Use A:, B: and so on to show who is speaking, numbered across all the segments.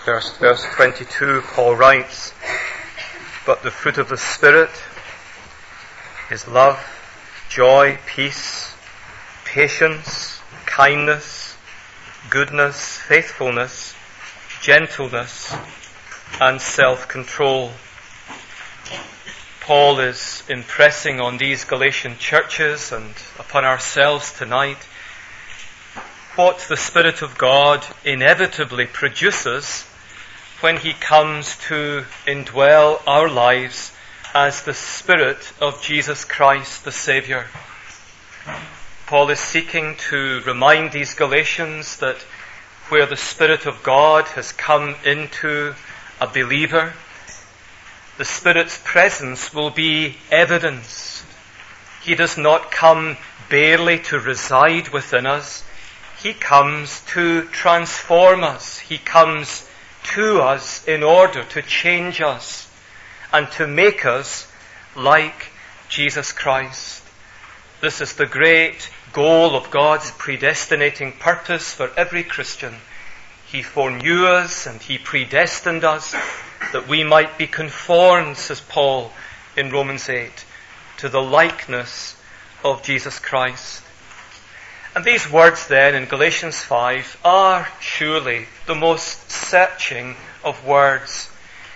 A: Verse 22, Paul writes, "But the fruit of the Spirit is love, joy, peace, patience, kindness, goodness, faithfulness, gentleness, and self-control." Paul is impressing on these Galatian churches and upon ourselves tonight what the Spirit of God inevitably produces when He comes to indwell our lives as the Spirit of Jesus Christ, the Saviour. Paul is seeking to remind these Galatians that where the Spirit of God has come into a believer, the Spirit's presence will be evidenced. He does not come barely to reside within us. He comes to transform us. He comes to us in order to change us and to make us like Jesus Christ. This is the great goal of God's predestinating purpose for every Christian. He foreknew us and He predestined us that we might be conformed, says Paul in Romans 8, to the likeness of Jesus Christ. And these words then in Galatians 5 are surely the most searching of words.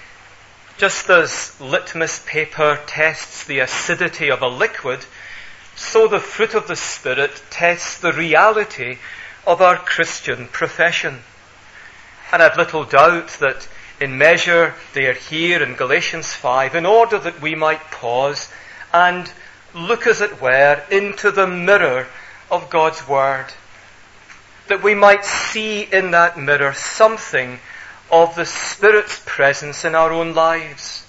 A: Just as litmus paper tests the acidity of a liquid, so the fruit of the Spirit tests the reality of our Christian profession. And I've little doubt that in measure they are here in Galatians 5 in order that we might pause and look, as it were, into the mirror of God's Word, that we might see in that mirror something of the Spirit's presence in our own lives.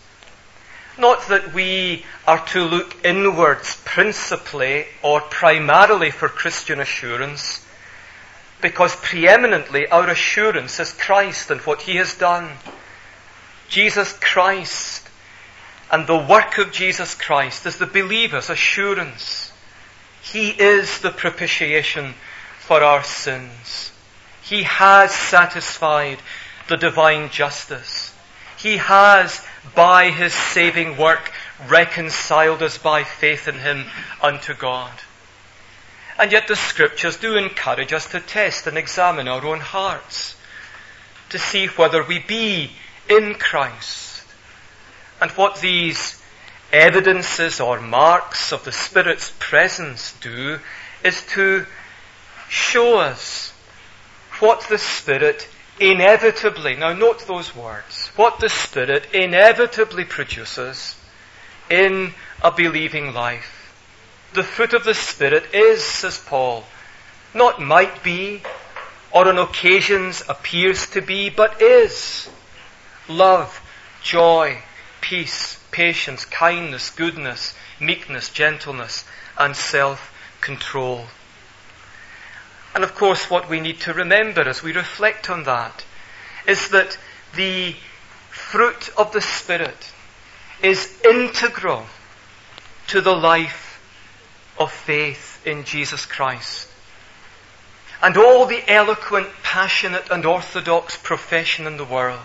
A: Not that we are to look inwards principally or primarily for Christian assurance, because preeminently our assurance is Christ and what He has done. Jesus Christ and the work of Jesus Christ is the believer's assurance. He is the propitiation for our sins. He has satisfied the divine justice. He has, by His saving work, reconciled us by faith in Him unto God. And yet the Scriptures do encourage us to test and examine our own hearts, to see whether we be in Christ. And what these evidences or marks of the Spirit's presence do is to show us what the Spirit inevitably, now note those words, what the Spirit inevitably produces in a believing life. The fruit of the Spirit is, says Paul, not might be, or on occasions appears to be, but is love, joy, peace, patience, kindness, goodness, meekness, gentleness, and self-control. And of course, what we need to remember as we reflect on that is that the fruit of the Spirit is integral to the life of faith in Jesus Christ. And all the eloquent, passionate, and orthodox profession in the world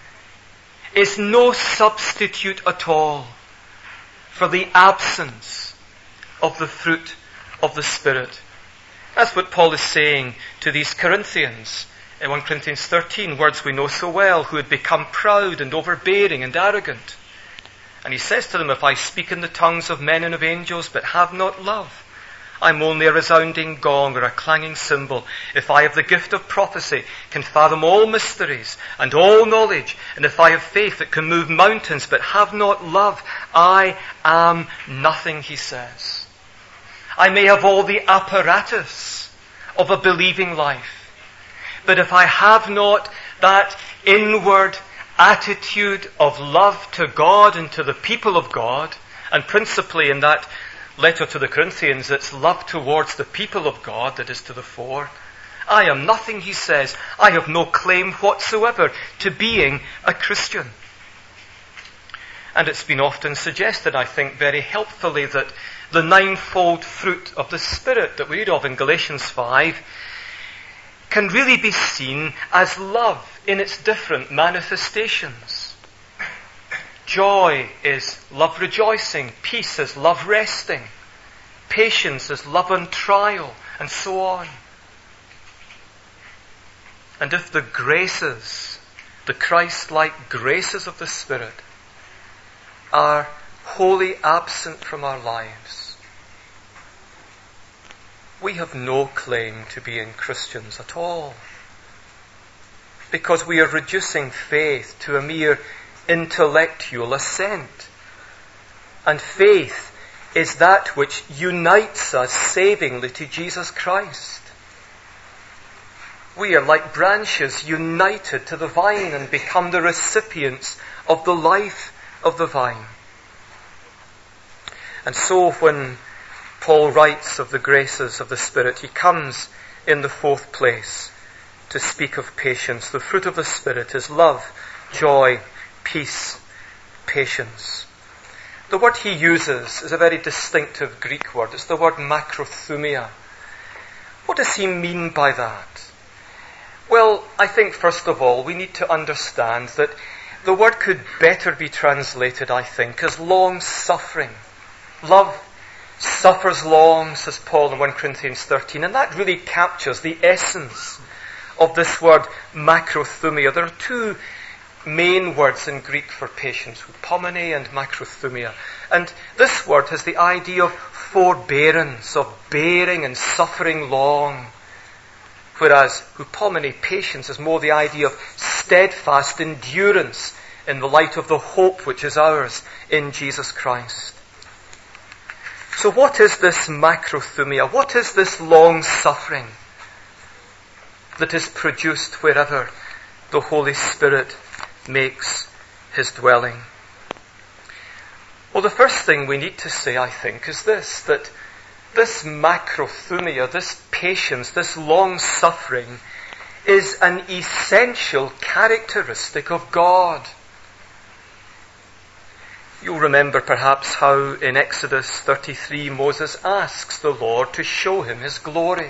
A: is no substitute at all for the absence of the fruit of the Spirit. That's what Paul is saying to these Corinthians in 1 Corinthians 13, words we know so well, who had become proud and overbearing and arrogant. And he says to them, if I speak in the tongues of men and of angels, but have not love, I'm only a resounding gong or a clanging cymbal. If I have the gift of prophecy, can fathom all mysteries and all knowledge, and if I have faith that can move mountains, but have not love, I am nothing, he says. I may have all the apparatus of a believing life, but if I have not that inward attitude of love to God and to the people of God, and principally in that letter to the Corinthians, it's love towards the people of God that is to the fore. I am nothing, he says. I have no claim whatsoever to being a Christian. And it's been often suggested, I think very helpfully, that the ninefold fruit of the Spirit that we read of in Galatians 5 can really be seen as love in its different manifestations. Joy is love rejoicing, peace is love resting, patience is love on trial, and so on. And if the graces, the Christ-like graces of the Spirit, are wholly absent from our lives, we have no claim to being Christians at all, because we are reducing faith to a mere intellectual assent. And faith is that which unites us savingly to Jesus Christ. We are like branches united to the vine and become the recipients of the life of the vine. And so when Paul writes of the graces of the Spirit, he comes in the fourth place to speak of patience. The fruit of the Spirit is love, joy, peace, patience. The word he uses is a very distinctive Greek word. It's the word makrothumia. What does he mean by that? Well, I think first of all we need to understand that the word could better be translated, I think, as long-suffering. Love suffers long, says Paul in 1 Corinthians 13, and that really captures the essence of this word makrothumia. There are two main words in Greek for patience, hupomene and makrothumia. And this word has the idea of forbearance, of bearing and suffering long. Whereas hupomene, patience, is more the idea of steadfast endurance in the light of the hope which is ours in Jesus Christ. So what is this makrothumia? What is this long suffering that is produced wherever the Holy Spirit makes his dwelling? Well, the first thing we need to say, I think, is this, that this makrothumia, this patience, this long suffering is an essential characteristic of God. You'll remember perhaps how in Exodus 33 Moses asks the Lord to show him his glory.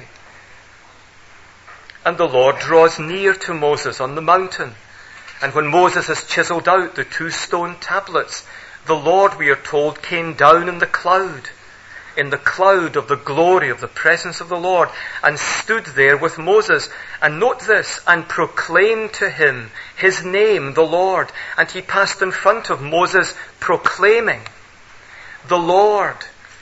A: And the Lord draws near to Moses on the mountain. And when Moses has chiseled out the 2 stone tablets, the Lord, we are told, came down in the cloud of the glory of the presence of the Lord, and stood there with Moses. And note this, and proclaimed to him his name, the Lord. And he passed in front of Moses proclaiming, the Lord,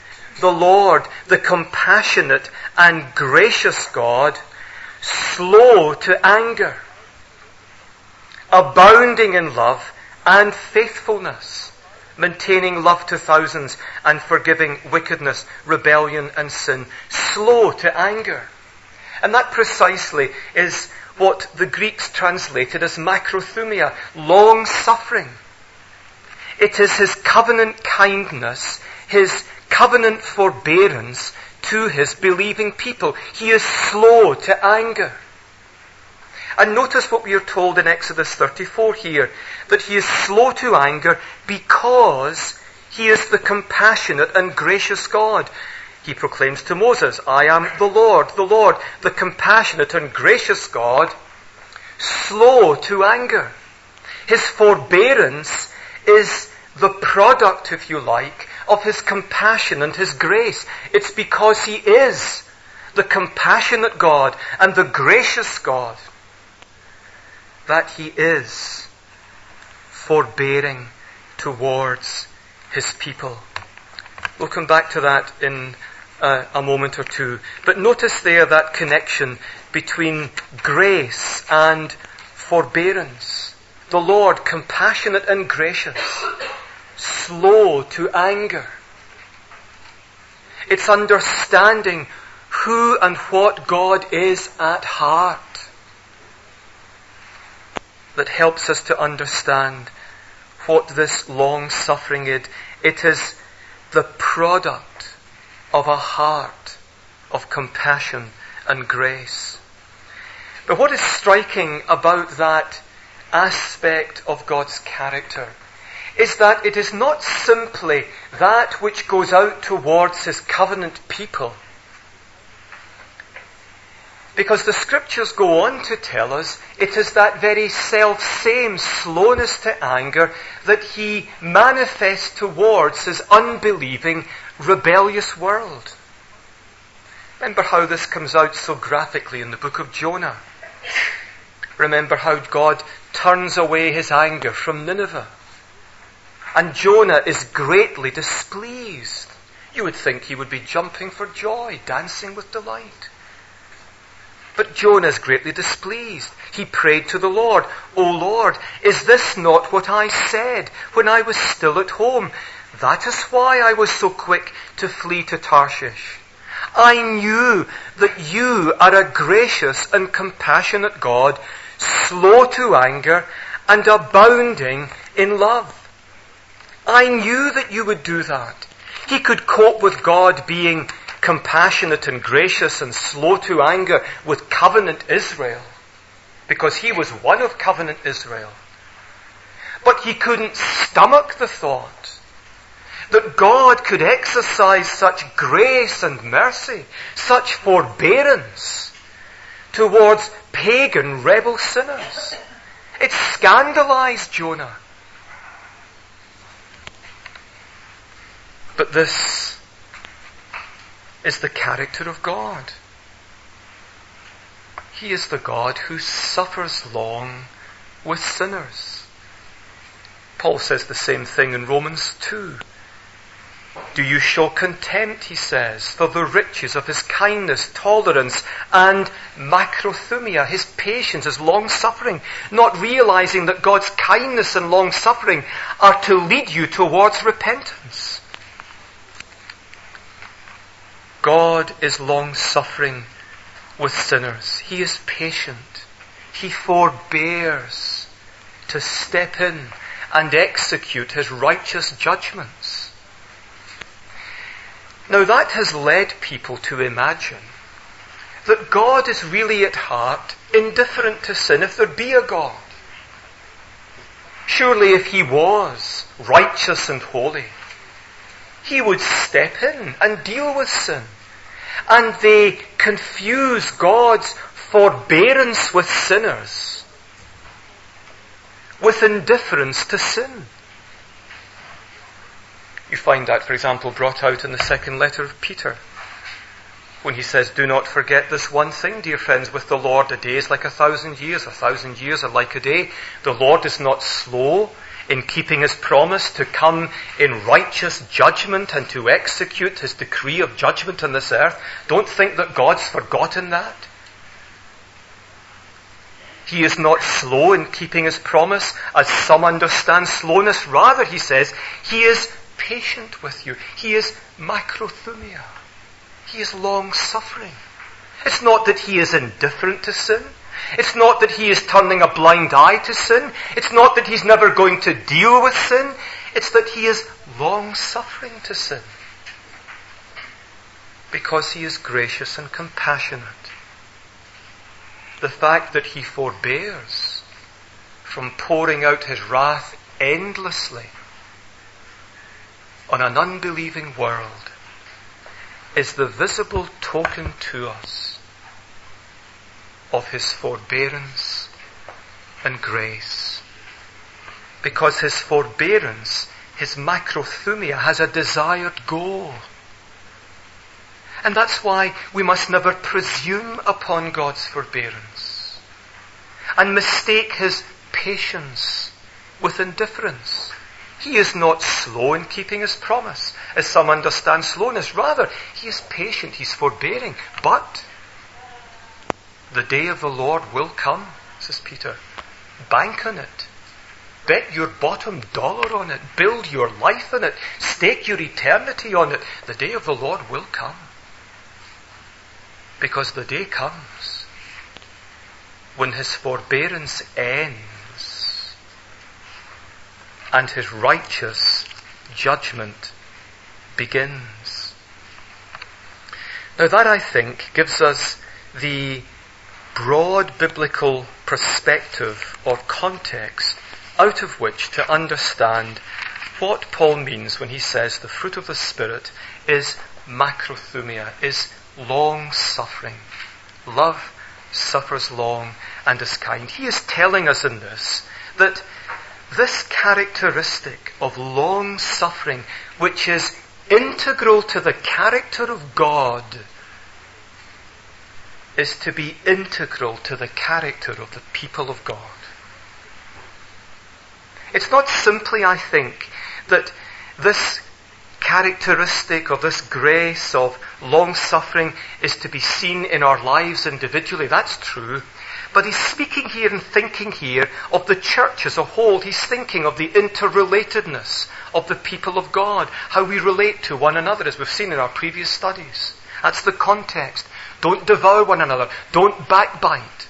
A: the compassionate and gracious God, slow to anger, abounding in love and faithfulness, maintaining love to thousands and forgiving wickedness, rebellion and sin. Slow to anger. And that precisely is what the Greeks translated as makrothumia, long suffering. It is his covenant kindness, his covenant forbearance to his believing people. He is slow to anger. And notice what we are told in Exodus 34 here, that he is slow to anger because he is the compassionate and gracious God. He proclaims to Moses, I am the Lord, the compassionate and gracious God, slow to anger. His forbearance is the product, if you like, of his compassion and his grace. It's because he is the compassionate God and the gracious God that he is forbearing towards his people. We'll come back to that in a moment or two. But notice there that connection between grace and forbearance. The Lord, compassionate and gracious, slow to anger. It's understanding who and what God is at heart that helps us to understand what this long suffering is. It is the product of a heart of compassion and grace. But what is striking about that aspect of God's character is that it is not simply that which goes out towards his covenant people. Because the Scriptures go on to tell us it is that very self-same slowness to anger that he manifests towards his unbelieving, rebellious world. Remember how this comes out so graphically in the book of Jonah. Remember how God turns away his anger from Nineveh. And Jonah is greatly displeased. You would think he would be jumping for joy, dancing with delight. But Jonah is greatly displeased. He prayed to the Lord, "O Lord, is this not what I said when I was still at home? That is why I was so quick to flee to Tarshish. I knew that you are a gracious and compassionate God, slow to anger and abounding in love." I knew that you would do that. He could cope with God being compassionate and gracious and slow to anger with covenant Israel, because he was one of covenant Israel. But he couldn't stomach the thought that God could exercise such grace and mercy, such forbearance towards pagan rebel sinners. It scandalized Jonah. But this is the character of God. He is the God who suffers long with sinners. Paul says the same thing in Romans 2. Do you show contempt, he says, for the riches of his kindness, tolerance, and macrothumia, his patience, his long-suffering, not realizing that God's kindness and long-suffering are to lead you towards repentance? God is long-suffering with sinners. He is patient. He forbears to step in and execute his righteous judgments. Now that has led people to imagine that God is really at heart indifferent to sin, if there be a God. Surely if he was righteous and holy, he would step in and deal with sin. And they confuse God's forbearance with sinners with indifference to sin. You find that, for example, brought out in the second letter of Peter, when he says, "Do not forget this one thing, dear friends, with the Lord a day is like 1,000 years, 1,000 years are like a day. The Lord is not slow in keeping his promise to come in righteous judgment and to execute his decree of judgment on this earth." Don't think that God's forgotten that. He is not slow in keeping his promise, as some understand slowness. Rather, he says, he is patient with you. He is macrothumia. He is long-suffering. It's not that he is indifferent to sin. It's not that he is turning a blind eye to sin. It's not that he's never going to deal with sin. It's that he is long-suffering to sin, because he is gracious and compassionate. The fact that he forbears from pouring out his wrath endlessly on an unbelieving world is the visible token to us of his forbearance and grace. Because his forbearance, his macrothumia, has a desired goal. And that's why we must never presume upon God's forbearance and mistake his patience with indifference. He is not slow in keeping his promise, as some understand slowness. Rather, he is patient, he's forbearing. But the day of the Lord will come, says Peter. Bank on it. Bet your bottom dollar on it. Build your life on it. Stake your eternity on it. The day of the Lord will come. Because the day comes when his forbearance ends and his righteous judgment begins. Now that, I think, gives us the broad biblical perspective or context out of which to understand what Paul means when he says the fruit of the Spirit is macrothumia, is long-suffering, love suffers long, and is kind. He is telling us in this that this characteristic of long suffering, which is integral to the character of God, is to be integral to the character of the people of God. It's not simply, I think, that this characteristic of this grace of long suffering is to be seen in our lives individually. That's true. But he's speaking here and thinking here of the church as a whole. He's thinking of the interrelatedness of the people of God, how we relate to one another, as we've seen in our previous studies. That's the context. Don't devour one another. Don't backbite.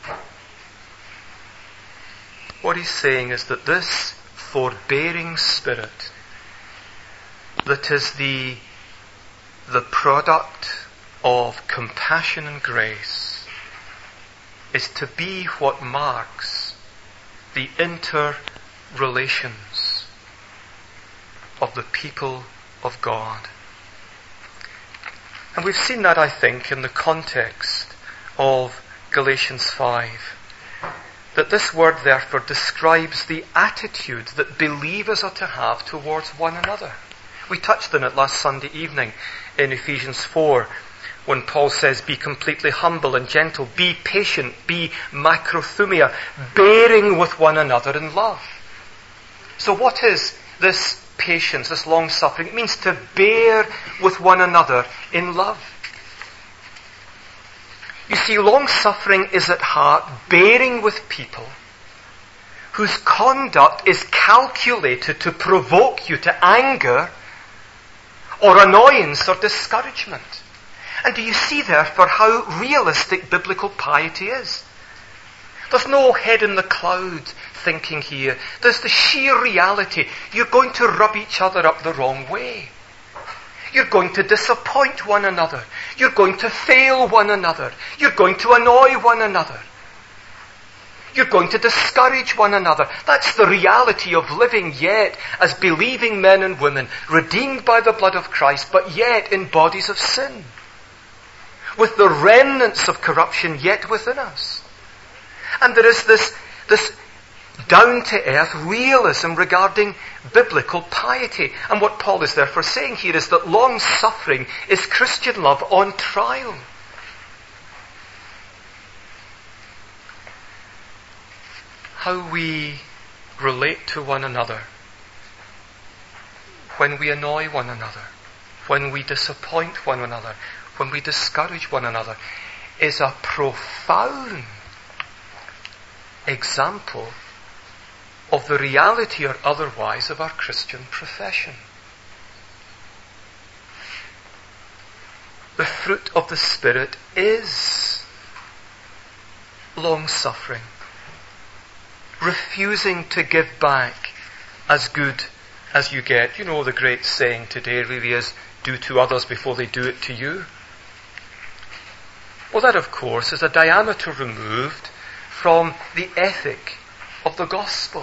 A: What he's saying is that this forbearing spirit that is the product of compassion and grace is to be what marks the interrelations of the people of God. And we've seen that, I think, in the context of Galatians 5. That this word, therefore, describes the attitude that believers are to have towards one another. We touched on it last Sunday evening in Ephesians 4, when Paul says, be completely humble and gentle, be patient, be macrothumia, bearing with one another in love. So what is this patience, this long suffering? It means to bear with one another in love. You see, long suffering is at heart bearing with people whose conduct is calculated to provoke you to anger or annoyance or discouragement. And do you see, therefore, how realistic biblical piety is? There's no head in the clouds thinking here. There's the sheer reality. You're going to rub each other up the wrong way. You're going to disappoint one another. You're going to fail one another. You're going to annoy one another. You're going to discourage one another. That's the reality of living yet as believing men and women, redeemed by the blood of Christ, but yet in bodies of sin, with the remnants of corruption yet within us. And there is this down-to-earth realism regarding biblical piety. And what Paul is therefore saying here is that long suffering is Christian love on trial. How we relate to one another, when we annoy one another, when we disappoint one another, when we discourage one another, is a profound example of the reality or otherwise of our Christian profession. The fruit of the Spirit is long-suffering, refusing to give back as good as you get. You know, the great saying today really is, do to others before they do it to you. Well, that, of course, is a diameter removed from the ethic of the gospel.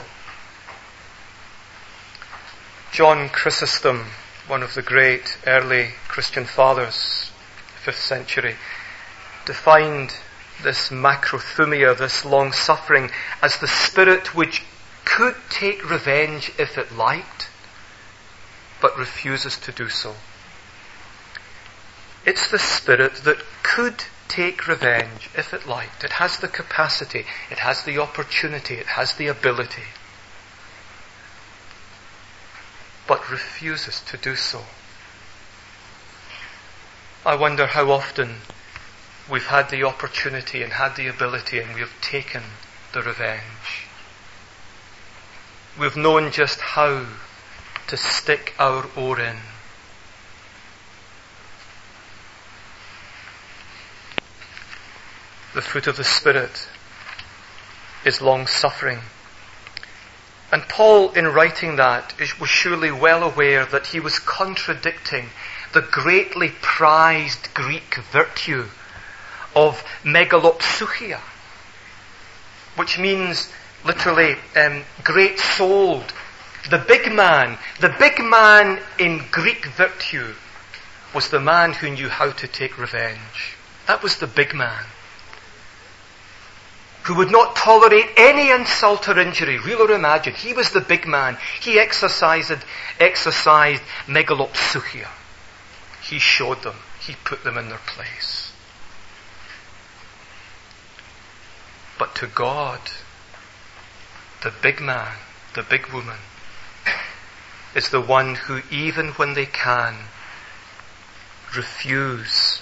A: John Chrysostom, one of the great early Christian fathers, 5th century, defined this macrothumia, this long-suffering, as the spirit which could take revenge if it liked, but refuses to do so. It's the spirit that could take revenge if it liked. It has the capacity, it has the opportunity, it has the ability, but refuses to do so. I wonder how often we've had the opportunity and had the ability and we have taken the revenge. We've known just how to stick our oar in. The fruit of the Spirit is long-suffering. And Paul, in writing that, was surely well aware that he was contradicting the greatly prized Greek virtue of megalopsuchia, which means literally great-souled. The big man in Greek virtue was the man who knew how to take revenge. That was the big man.
B: who would not tolerate any insult or injury, real or imagined. He was the big man. He exercised megalopsuchia. He showed them. He put them in their place. But to God, the big man, the big woman, is the one who, even when they can, refuse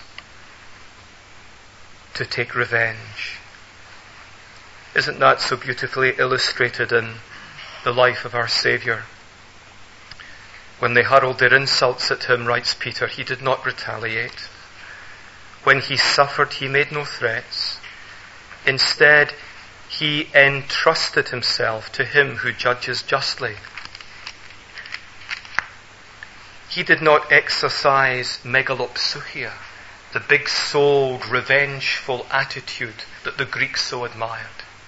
B: to take revenge. Isn't that so beautifully illustrated in the life of our Saviour? When they hurled their insults at him, writes Peter, he did not retaliate. When he suffered, he made no threats. Instead, he entrusted himself to him who judges justly. He did not exercise megalopsuchia, the big-souled, revengeful attitude that the Greeks so admired.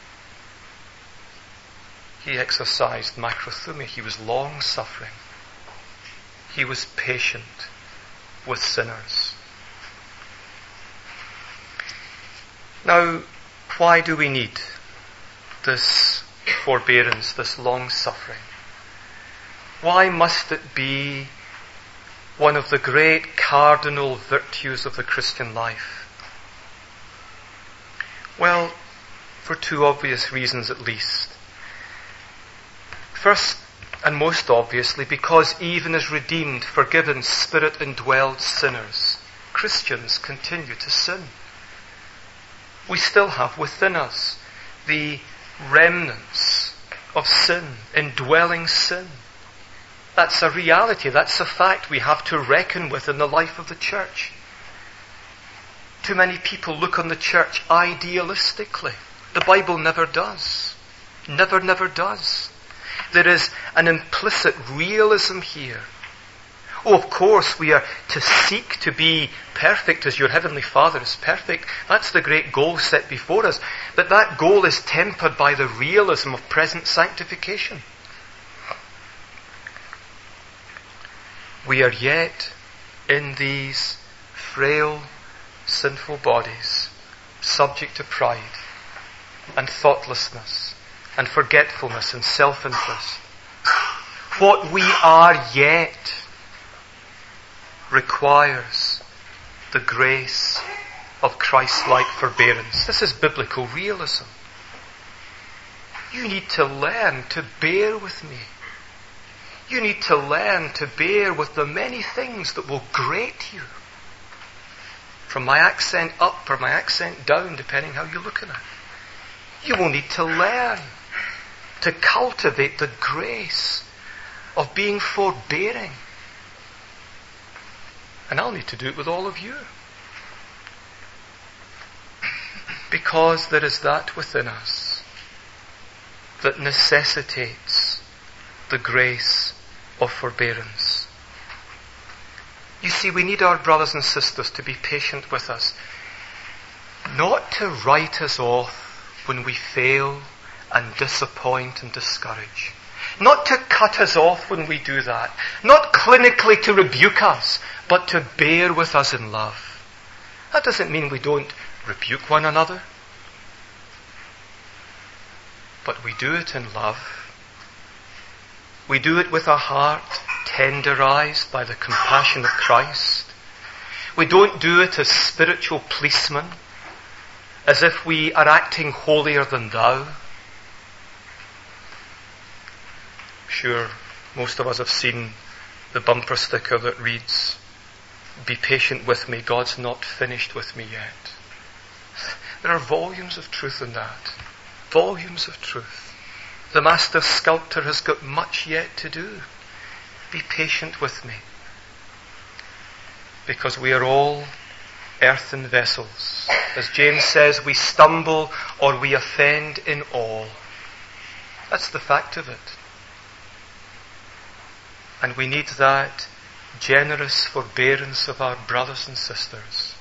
B: He exercised macrothumia. He was long-suffering. He was patient with sinners. Now, why do we need this forbearance, this long-suffering? Why must it be one of the great cardinal virtues of the Christian life? Well, for two obvious reasons at least. First and most obviously, because even as redeemed, forgiven, Spirit-indwelled sinners, Christians continue to sin. We still have within us the remnants of sin, indwelling sin. That's a reality, that's a fact we have to reckon with in the life of the church. Too many people look on the church idealistically. The Bible never does. Never does. There is an implicit realism here. Oh, of course, we are to seek to be perfect as your Heavenly Father is perfect. That's the great goal set before us. But that goal is tempered by the realism of present sanctification. We are yet in these frail, sinful bodies, subject to pride and thoughtlessness and forgetfulness and self-interest. What we are yet requires the grace of Christ-like forbearance. This is biblical realism. You need to learn to bear with me. You need to learn to bear with the many things that will grate you. From my accent up or my accent down, depending how you're looking at it. You will need to learn to cultivate the grace of being forbearing. And I'll need to do it with all of you. Because there is that within us that necessitates the grace of forbearance. You see, we need our brothers and sisters to be patient with us, not to write us off when we fail and disappoint and discourage. Not to cut us off when we do that. Not clinically to rebuke us, but to bear with us in love. That doesn't mean we don't rebuke one another. But we do it in love. We do it with a heart tenderized by the compassion of Christ. We don't do it as spiritual policemen, as if we are acting holier than thou. Sure, most of us have seen the bumper sticker that reads, "Be patient with me, God's not finished with me yet." There are volumes of truth in that. Volumes of truth. The master sculptor has got much yet to do. Be patient with me. Because we are all earthen vessels. As James says, we stumble or we offend in all. That's the fact of it. And we need that generous forbearance of our brothers and sisters.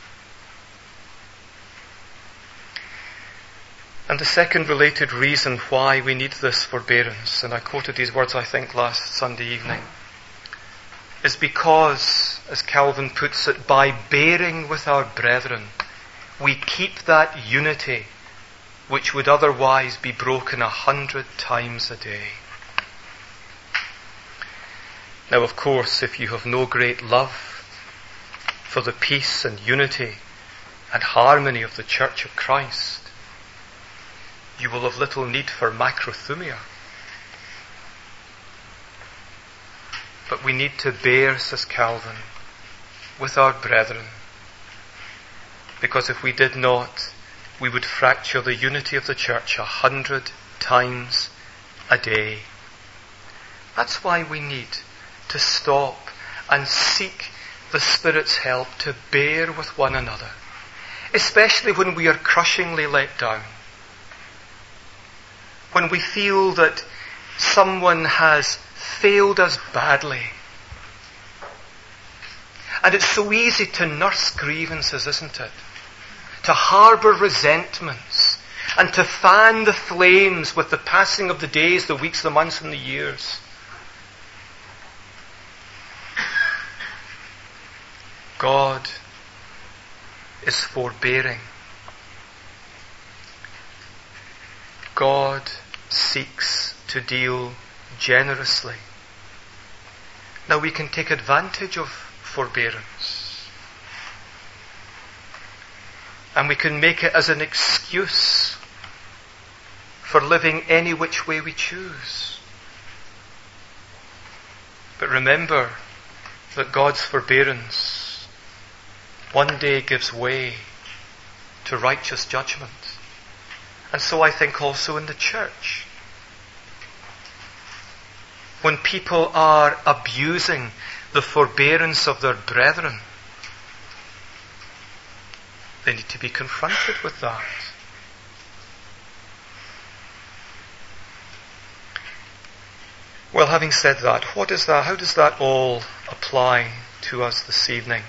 B: And the second related reason why we need this forbearance, and I quoted these words I think last Sunday evening, is because, as Calvin puts it, by bearing with our brethren, we keep that unity which would otherwise be broken 100 times a day. Now, of course, if you have no great love for the peace and unity and harmony of the Church of Christ, you will have little need for macrothumia. But we need to bear, says Calvin, with our brethren, because if we did not, we would fracture the unity of the Church 100 times a day. That's why we need to stop and seek the Spirit's help to bear with one another, especially when we are crushingly let down, when we feel that someone has failed us badly. And it's so easy to nurse grievances, isn't it? To harbour resentments and to fan the flames with the passing of the days, the weeks, the months and the years. God is forbearing. God seeks to deal generously. Now we can take advantage of forbearance. And we can make it as an excuse for living any which way we choose. But remember that God's forbearance one day gives way to righteous judgment. And so I think also in the church. When people are abusing the forbearance of their brethren, they need to be confronted with that. Well, having said that, what is that? How does that all apply to us this evening?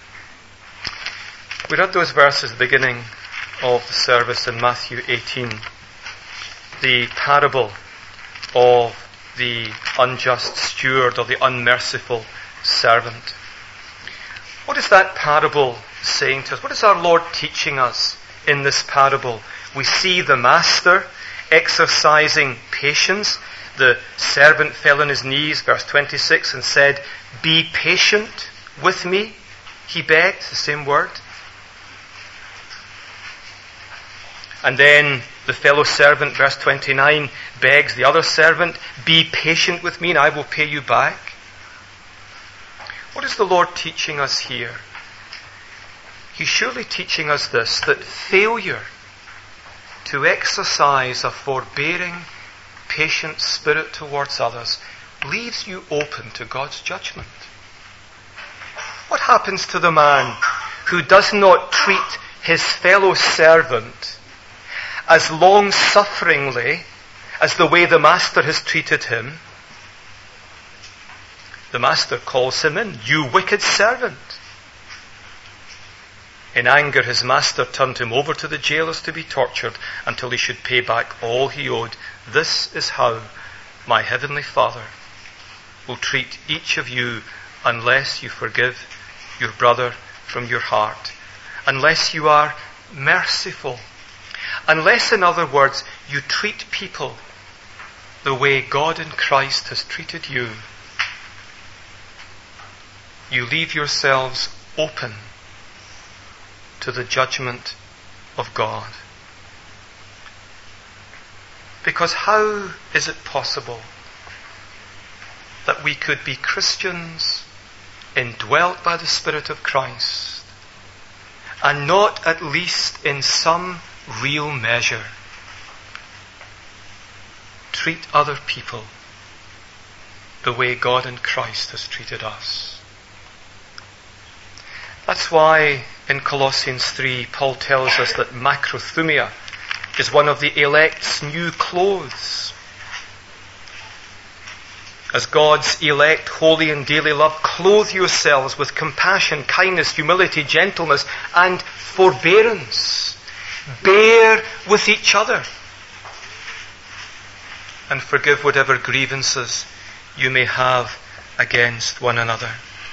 B: We read those verses at the beginning of the service in Matthew 18, the parable of the unjust steward or the unmerciful servant. What is that parable saying to us? What is our Lord teaching us in this parable? We see the master exercising patience. The servant fell on his knees, verse 26, and said, "Be patient with me," he begged, the same word. And then the fellow servant, verse 29, begs the other servant, "Be patient with me and I will pay you back." What is the Lord teaching us here? He's surely teaching us this, that failure to exercise a forbearing, patient spirit towards others leaves you open to God's judgment. What happens to the man who does not treat his fellow servant as long-sufferingly as the way the master has treated him? The master calls him in, "You wicked servant." In anger, his master turned him over to the jailers to be tortured until he should pay back all he owed. This is how my heavenly Father will treat each of you unless you forgive your brother from your heart, unless you are merciful, unless, in other words, you treat people the way God in Christ has treated you. You leave yourselves open to the judgment of God. Because how is it possible that we could be Christians indwelt by the Spirit of Christ and not, at least in some real measure, treat other people the way God in Christ has treated us? That's why in Colossians 3, Paul tells us that macrothumia is one of the elect's new clothes. As God's elect, holy and daily love, clothe yourselves with compassion, kindness, humility, gentleness, and forbearance. Bear with each other and forgive whatever grievances you may have against one another.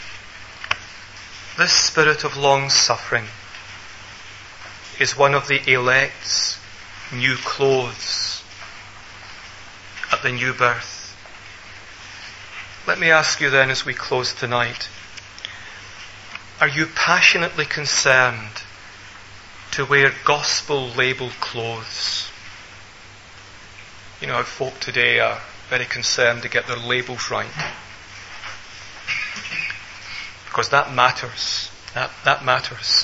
B: This spirit of long-suffering is one of the elect's new clothes at the new birth. Let me ask you then as we close tonight, are you passionately concerned to wear gospel-labelled clothes? You know how folk today are very concerned to get their labels right. Because that matters. That matters.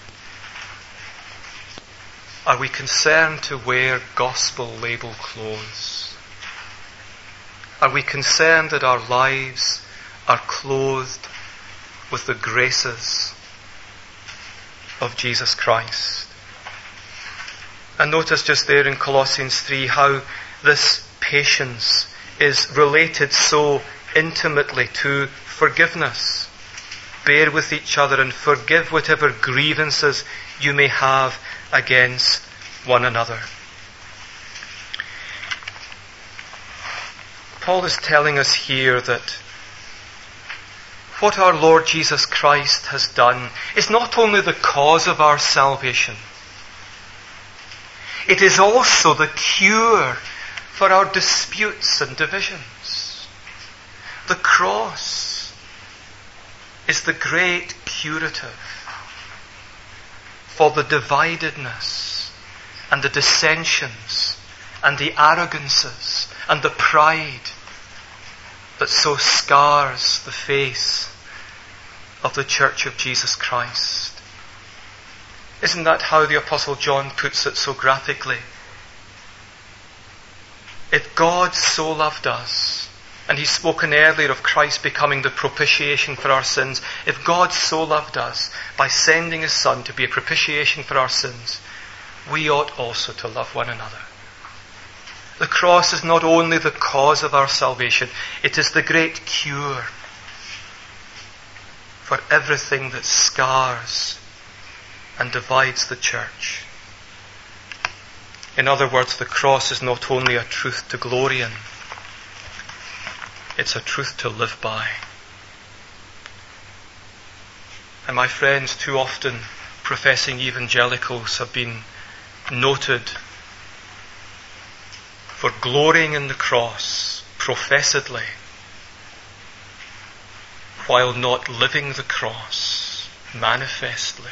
B: Are we concerned to wear gospel-labelled clothes? Are we concerned that our lives are clothed with the graces of Jesus Christ? And notice just there in Colossians 3 how this patience is related so intimately to forgiveness. Bear with each other and forgive whatever grievances you may have against one another. Paul is telling us here that what our Lord Jesus Christ has done is not only the cause of our salvation, it is also the cure for our disputes and divisions. The cross is the great curative for the dividedness and the dissensions and the arrogances and the pride that so scars the face of the Church of Jesus Christ. Isn't that how the Apostle John puts it so graphically? If God so loved us, and he's spoken earlier of Christ becoming the propitiation for our sins, if God so loved us by sending his Son to be a propitiation for our sins, we ought also to love one another. The cross is not only the cause of our salvation, it is the great cure for everything that scars and divides the church. In other words, the cross is not only a truth to glory in, it's a truth to live by. And my friends, too often professing evangelicals have been noted for glorying in the cross professedly while not living the cross manifestly.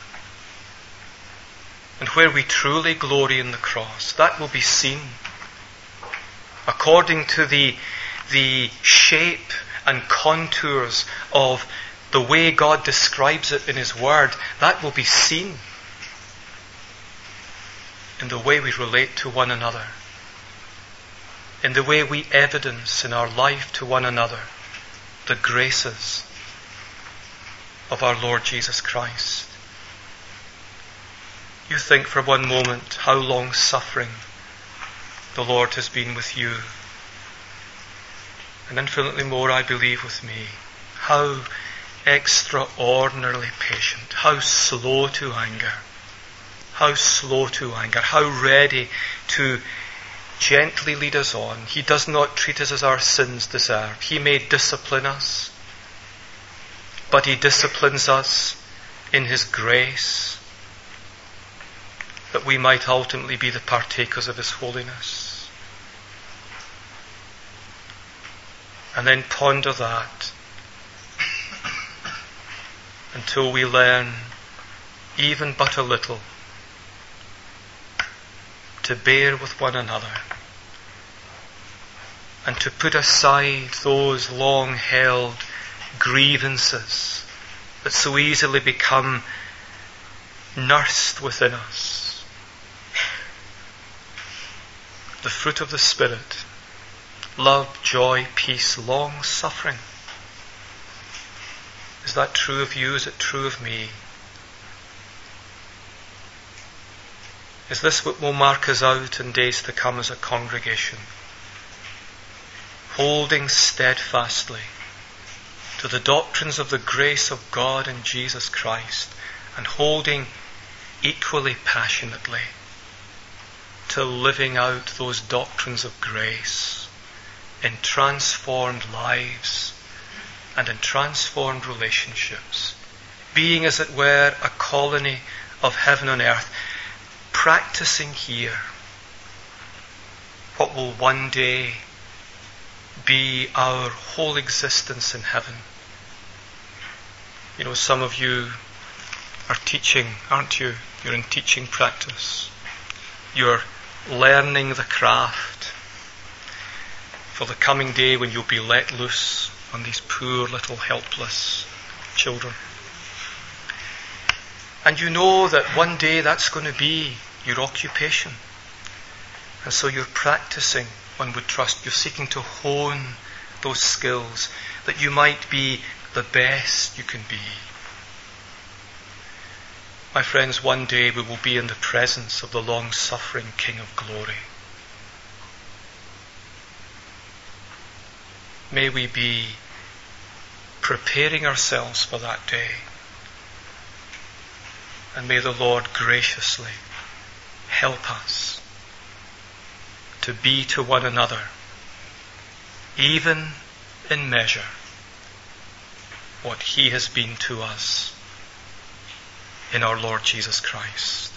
B: And where we truly glory in the cross, that will be seen according to the shape and contours of the way God describes it in his word. That will be seen in the way we relate to one another, in the way we evidence in our life to one another the graces of our Lord Jesus Christ. You think for one moment how long-suffering the Lord has been with you, and infinitely more, I believe, with me. How extraordinarily patient, how slow to anger, how ready to gently lead us on. He does not treat us as our sins deserve. He may discipline us, but he disciplines us in his grace, that we might ultimately be the partakers of his holiness. And then ponder that until we learn, even but a little, to bear with one another and to put aside those long-held grievances that so easily become nursed within us. The fruit of the Spirit: love, joy, peace, long-suffering. Is that true of you? Is it true of me? Is this what will mark us out in days to come as a congregation? Holding steadfastly to the doctrines of the grace of God in Jesus Christ, and holding equally passionately to living out those doctrines of grace in transformed lives and in transformed relationships, being, as it were, a colony of heaven on earth, practicing here what will one day be our whole existence in heaven. You know, some of you are teaching, aren't you? You're in teaching practice. You're learning the craft for the coming day when you'll be let loose on these poor little helpless children. And you know that one day that's going to be your occupation. And so you're practicing, one would trust. You're seeking to hone those skills that you might be the best you can be. My friends, one day we will be in the presence of the long-suffering King of glory. May we be preparing ourselves for that day. And may the Lord graciously help us to be to one another, even in measure, what He has been to us in our Lord Jesus Christ.